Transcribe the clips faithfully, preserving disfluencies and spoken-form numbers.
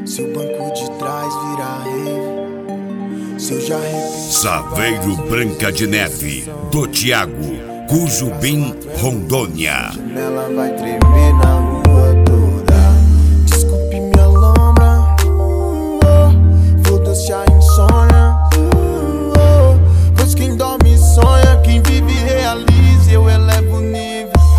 Se o banco de trás virar rave, se eu já repeti. Saveiro Branca de Neve, do Thiago, Cujubim, Rondônia. A janela vai tremer na rua toda. Desculpe minha lombra, foda-se a insônia, pois quem dorme sonha, quem vive realiza, eu elevo o nível.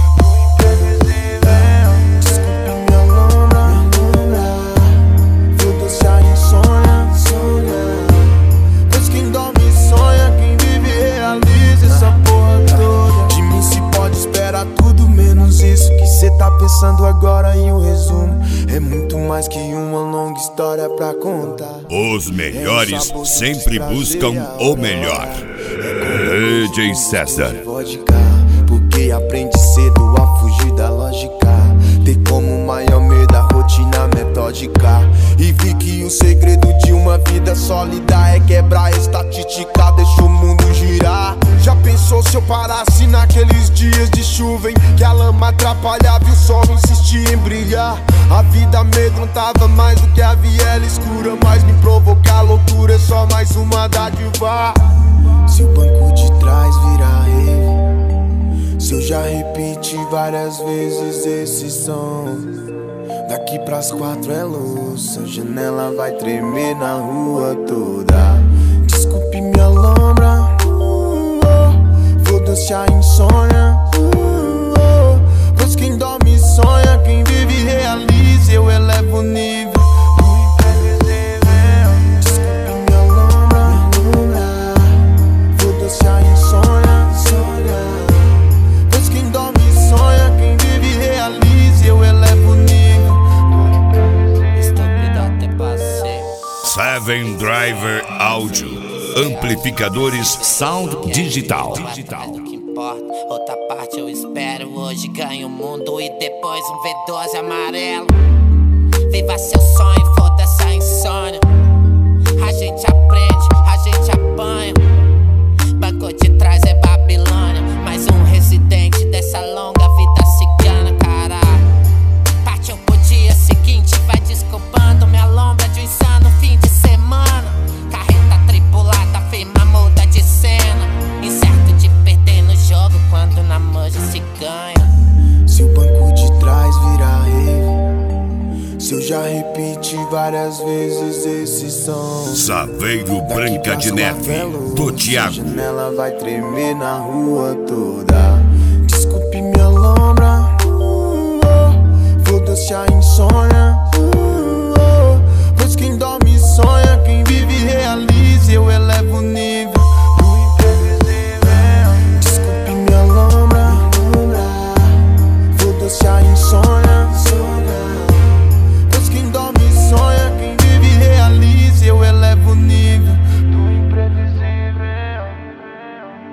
Cê tá pensando agora em um resumo, é muito mais que uma longa história pra contar. Os melhores sempre buscam o melhor. D J César. Porque aprende cedo a fugir da lógica. Tem como maior medo a rotina metódica. E vi que o segredo de uma vida sólida é quebrar a estatística, deixa o mundo girar. Já pensou se eu parasse naqueles dias de chuva em que a lama atrapalhava e o sol insistia em brilhar? A vida amedrontava mais do que a viela escura, mas me provocar loucura é só mais uma dádiva. Se o banco de trás virar rave, se eu já repeti várias vezes esse som, daqui pras quatro é luz, a janela vai tremer na rua toda. Desculpe minha lombra, foda-se a insônia, pois quem dorme sonha, quem vive realiza, eu elevo o nível. Desculpe minha lombra, foda-se a insônia, pois quem dorme sonha, quem vive realiza, eu elevo o nível. Estúpido até passei. Seven Driver Audio, amplificadores Sound Digital. Outra parte eu espero, hoje ganho o mundo e depois um V doze amarelo. Viva seu sonho, foda-se a insônia. A gente aprende, a gente apanha. Banco de trás é Babilônia, mais um residente dessa longa vida cigana, caralho. Partiu pro dia seguinte, vai desculpando minha lombra de um insano fim de semana. Carreta tripulada, firma muda de cena. Incerto de perder no jogo quando na manja se ganha. Se o banco de trás virar rave, se eu já repeti várias vezes esse som, Saveiro Branca de Neve, do Thiago. A janela vai tremer na rua toda. Desculpe minha lombra, foda-se a insônia, pois quem dorme sonha, quem vive realiza.